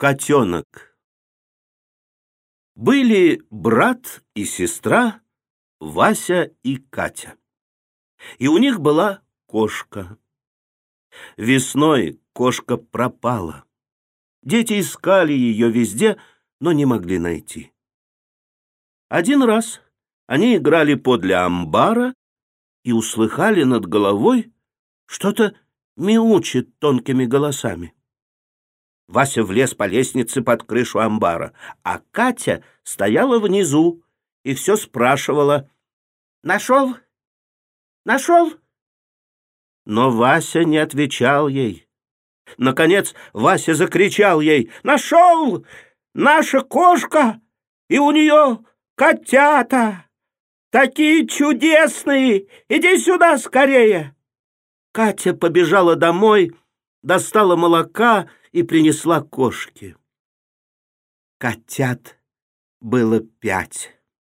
Котенок. Были брат и сестра Вася и Катя. И у них была кошка. Весной кошка пропала. Дети искали ее везде, но не могли найти. Один раз они играли подле амбара и услыхали над головой что-то мяучит тонкими голосами. Вася влез по лестнице под крышу амбара, а Катя стояла внизу и все спрашивала: «Нашел? Нашел?» Но Вася не отвечал ей. Наконец Вася закричал ей: «Нашел! Наша кошка, и у нее котята! Такие чудесные! Иди сюда скорее!» Катя побежала домой, достала молока и принесла кошке. Котят было 5.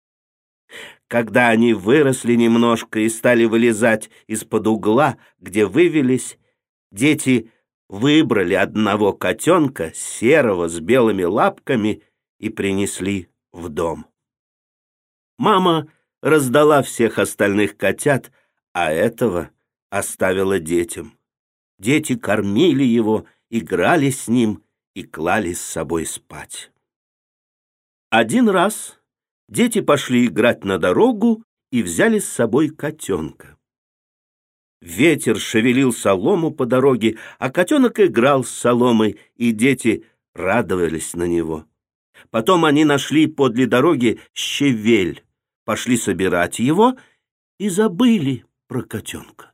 Когда они выросли немножко и стали вылезать из-под угла, где вывелись, дети выбрали одного котенка, серого с белыми лапками, и принесли в дом. Мама раздала всех остальных котят, а этого оставила детям. Дети кормили его, играли с ним и клали с собой спать. Один раз дети пошли играть на дорогу и взяли с собой котенка. Ветер шевелил солому по дороге, а котенок играл с соломой, и дети радовались на него. Потом они нашли подле дороги щавель, пошли собирать его и забыли про котенка.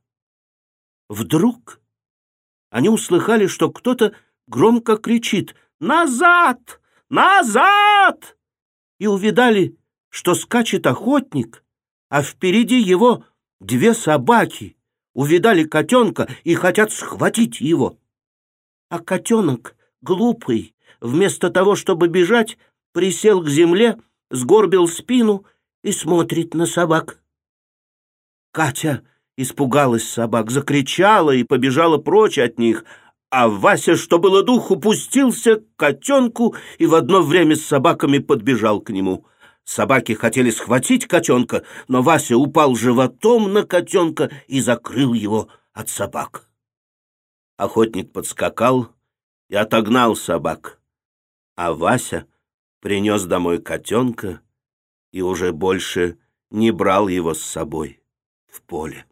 Вдруг они услыхали, что кто-то громко кричит: «Назад! Назад!» и увидали, что скачет охотник, а впереди его 2 собаки. Увидали котенка и хотят схватить его. А котенок, глупый, вместо того, чтобы бежать, присел к земле, сгорбил спину и смотрит на собак. Катя испугалась собак, закричала и побежала прочь от них, а Вася, что было духу, пустился к котенку и в одно время с собаками подбежал к нему. Собаки хотели схватить котенка, но Вася упал животом на котенка и закрыл его от собак. Охотник подскакал и отогнал собак, а Вася принес домой котенка и уже больше не брал его с собой в поле.